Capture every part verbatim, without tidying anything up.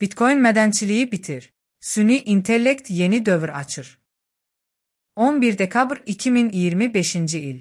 Bitcoin mədənçiliyi bitir. Süni intellekt yeni dövr açır. on bir dekabr iki min iyirmi beşinci il.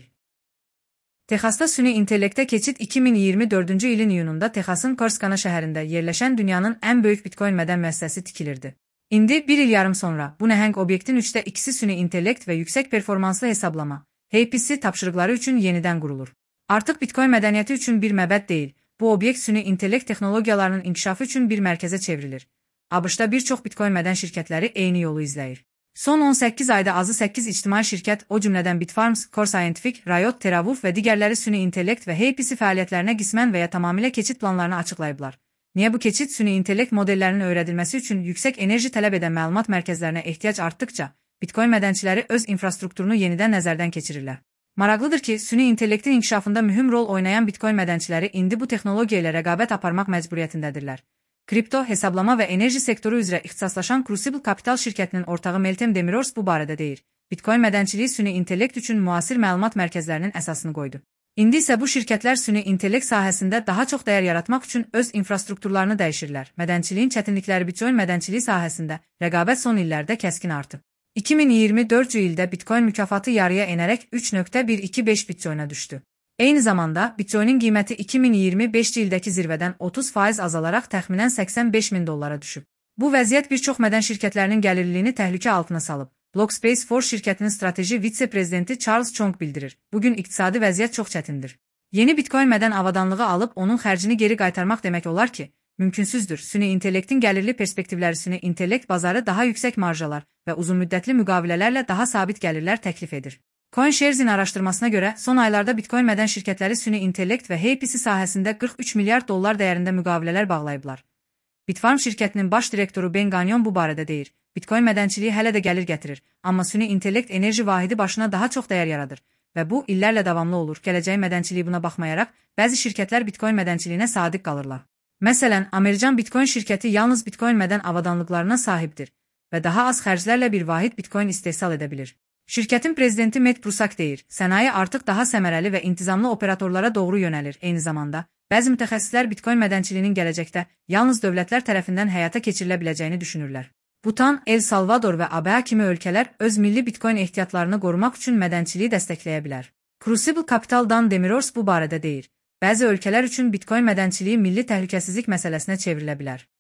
Texasda süni intellektə keçid iki min iyirmi dördüncü ilin iyununda Texasın Corsicana şəhərində yerləşən dünyanın ən böyük Bitcoin mədən müəssisəsi tikilirdi. İndi bir il yarım sonra bu nəhəng obyektin üçdə ikisi süni intellekt və yüksək performanslı hesablama, H P C tapşırıqları üçün yenidən qurulur. Artıq Bitcoin mədəniyyəti üçün bir məbəd deyil, bu obyekt süni intellekt texnologiyalarının inkişafı üçün bir mərkəzə çevrilir. ABŞ-da bir çox Bitcoin mədən şirkətləri eyni yolu izləyir. Son on səkkiz ayda azı səkkiz ictimai şirkət, o cümlədən Bitfarms, Core Scientific, Riot, TeraWulf və digərləri süni intellekt və H P C fəaliyyətlərinə qismən və ya tamamilə keçid planlarını açıqlayıblar. Niyə bu keçid süni intellekt modellərinin öyrədilməsi üçün yüksək enerji tələb edən məlumat mərkəzlərinə ehtiyac artdıqca, Bitcoin mədənçiləri öz infrastrukturunu yenidən nəzərdən keçirirlər. Maraqlıdır ki, süni intellektin inkişafında mühüm rol oynayan Bitcoin mədənçiləri indi bu texnologiya ilə rəqabət aparmaq məcburiyyətindədirlər. Kripto, hesablama və enerji sektoru üzrə ixtisaslaşan Crucible Capital şirkətinin ortağı Meltem Demirors bu barədə deyir. Bitcoin mədənçiliyi süni intellekt üçün müasir məlumat mərkəzlərinin əsasını qoydu. İndi isə bu şirkətlər süni intellekt sahəsində daha çox dəyər yaratmaq üçün öz infrastrukturlarını dəyişirlər. Mədənçiliyin çətinlikləri Bitcoin mədənçiliyi sahəsində rəqabət son illərdə kəskin artıb. iki min iyirmi dördüncü ildə Bitcoin mükafatı yarıya enərək üç nöqtə bir iki beş Bitcoin'a düşdü. Eyni zamanda, Bitcoin'in qiyməti iki min iyirmi beşinci ildəki zirvədən otuz faiz azalaraq təxminən səksən beş min dollara düşüb. Bu vəziyyət bir çox mədən şirkətlərinin gəlirliliyini təhlükə altına salıb. Blockspace Force şirkətinin strateji vitse-prezidenti Charles Chong bildirir. Bugün iqtisadi vəziyyət çox çətindir. Yeni Bitcoin mədən avadanlığı alıb onun xərcini geri qaytarmaq demək olar ki, mümkünsüzdür. Süni intellektin gəlirli perspektivləri süni intellekt bazarı daha yüksək marjalar və uzunmüddətli müqavilələrlə daha sabit gəlirlər təklif edir. CoinShares'in araşdırmasına görə, son aylarda Bitcoin mədən şirkətləri süni intellekt və H P C sahəsində qırx üç milyard dollar dəyərində müqavilələr bağlayıblar. Bitfarm şirkətinin baş direktoru Ben Gagnon bu barədə deyir. Bitcoin mədənçiliyi hələ də gəlir gətirir, amma süni intellekt enerji vahidi başına daha çox dəyər yaradır və bu illərlə davamlı olur. Gələcəyin mədənçiliyi buna baxmayaraq, bəzi şirkətlər Bitcoin mədənçiliyinə sadiq qalırlar. Məsələn, Amerikan Bitcoin şirkəti yalnız Bitcoin mədən avadanlıqlarına sahibdir və daha az xərclərlə bir vahid Bitcoin istehsal edə bilir. Şirkətin prezidenti Matt Prusak deyir, sənaye artıq daha səmərəli və intizamlı operatorlara doğru yönəlir. Eyni zamanda, bəzi mütəxəssislər Bitcoin mədənçiliyinin gələcəkdə yalnız dövlətlər tərəfindən həyata keçirilə biləcəyini düşünürlər. Butan, El Salvador və A B A kimi ölkələr öz milli Bitcoin ehtiyatlarını qorumaq üçün mədənçiliyi dəstəkləyə bilər. Crucible Capital'dan Demirors bu barədə deyir. Bəzi ölkələr üçün Bitcoin mədənçiliyi milli təhlükəsizlik məsələsinə çevrilə bilər.